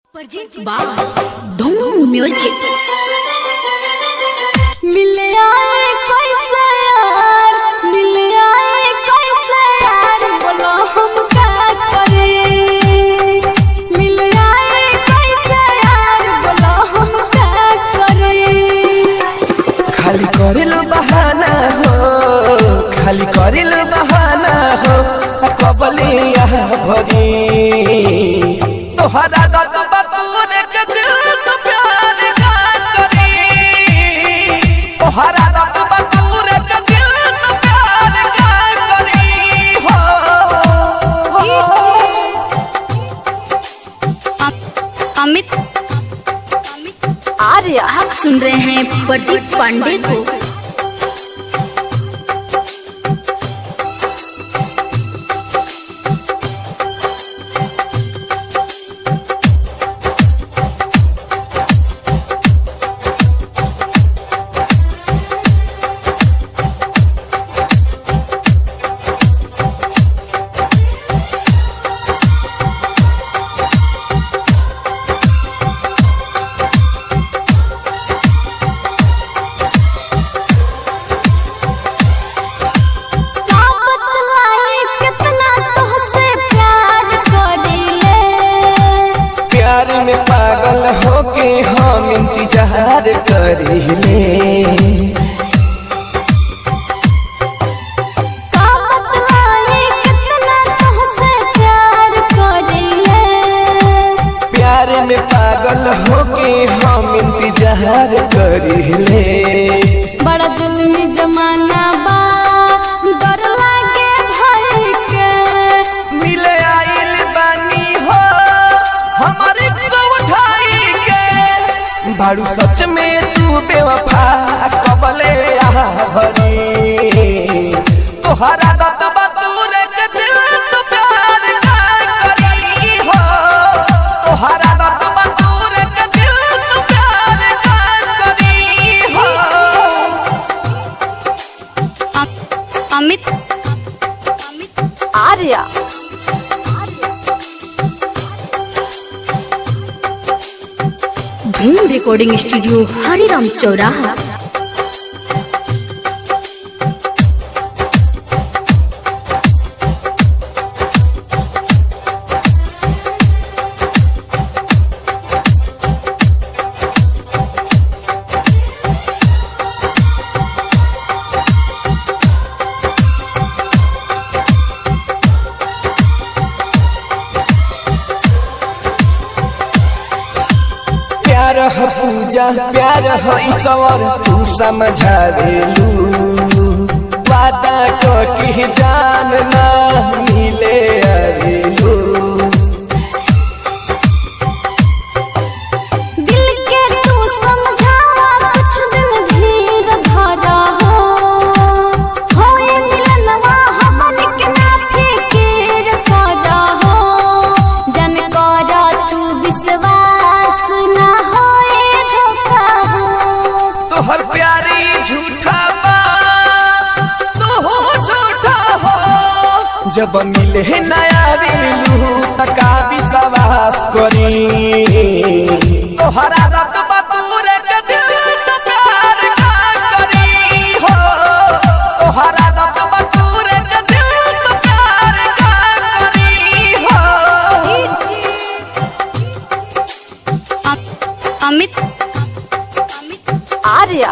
धूम म्यूजिक मिले आए कैसे यार, मिले आए कैसे यार, बोलो हम क्या करें। मिले आए कैसे यार, बोलो हम क्या करें। खाली करेलो बहाना हो, खाली करेलो बहाना हो, कबले यहाँ भरी तोहरा दत बतूर के दिल तो प्यार का करी, तोहरा दत बतूर के दिल तो प्यार का करी हो। अमित आर्य, आप सुन रहे हैं प्रदीप पांडे को। पागल होके हम इंतजार करिले, प्यार में पागल होके हम इंतजार करिले। बड़ा जुल्मी जमाना बा, डर लागे भाई के। मिले आइल बानी हो हमारे उठाई के, बारू सच में तू बेवफा कबले भरी तोहरा दत बतूर के दिल तो प्यार का करी हो, तोहरा दत बतूर के दिल तो प्यार का करी हो। अमित आर्या, धूम रिकॉर्डिंग स्टूडियो, हरिराम चौराहा। प्यार हो पूजा, प्यार हो ईश्वर, तू समझा देलू। वादा को की जान ना मिले अरेलू, दिल के तू समझावा, कुछ दिन धीर धरा हो मिलनवा हमन के ना फिकिर करा हो। जन करा तू विश्वास ना तोहर प्यारी झूठा बा, तू झूठा हो। जब मिले नया रेलू तका विश्वास करी, तोहरा दत बतूर के दिल तो प्यार का करी हो, तोहरा दत बतूर के दिल तो प्यार का करी हो। अमित आर्या,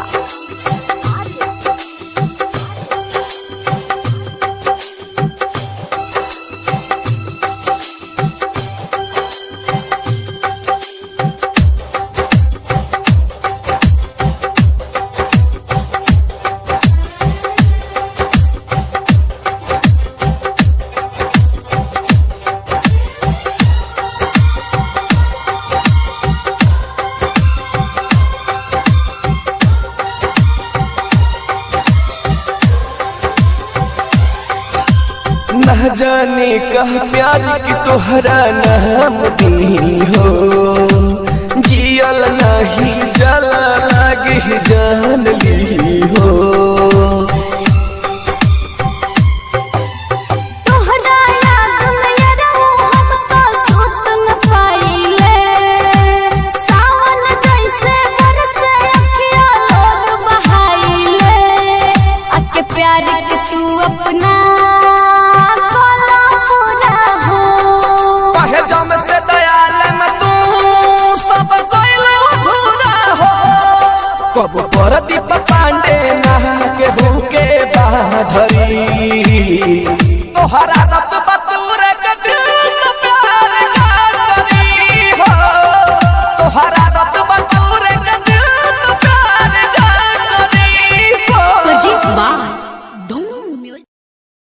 न जाने कह प्यार की तोहरा नाम दी हो, जियल नहीं जल लागे जान ली हो। तोहरा याद में हम तो सुत न पाइले, कब परदीप पांडे ना केहू के बाधरी